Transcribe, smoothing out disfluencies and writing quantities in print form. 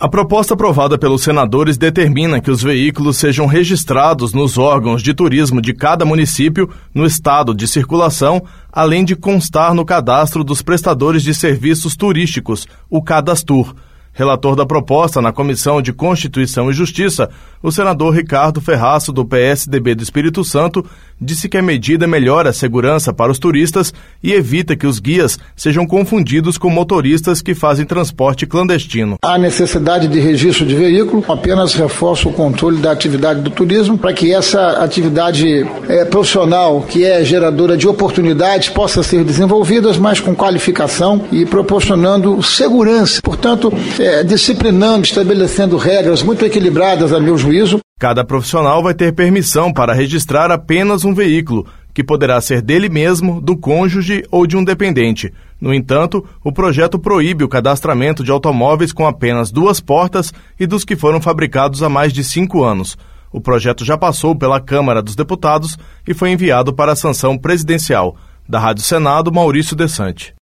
A proposta aprovada pelos senadores determina que os veículos sejam registrados nos órgãos de turismo de cada município no estado de circulação, além de constar no cadastro dos prestadores de serviços turísticos, o Cadastur. Relator da proposta na Comissão de Constituição e Justiça, o senador Ricardo Ferraço, do PSDB do Espírito Santo, disse que a medida melhora a segurança para os turistas e evita que os guias sejam confundidos com motoristas que fazem transporte clandestino. A necessidade de registro de veículo apenas reforça o controle da atividade do turismo para que essa atividade profissional, que é geradora de oportunidades, possa ser desenvolvida, mas com qualificação e proporcionando segurança. Portanto, disciplinando, estabelecendo regras muito equilibradas, a meu juízo. Cada profissional vai ter permissão para registrar apenas um veículo, que poderá ser dele mesmo, do cônjuge ou de um dependente. No entanto, o projeto proíbe o cadastramento de automóveis com apenas 2 portas e dos que foram fabricados há mais de 5 anos. O projeto já passou pela Câmara dos Deputados e foi enviado para a sanção presidencial. Da Rádio Senado, Maurício Desante.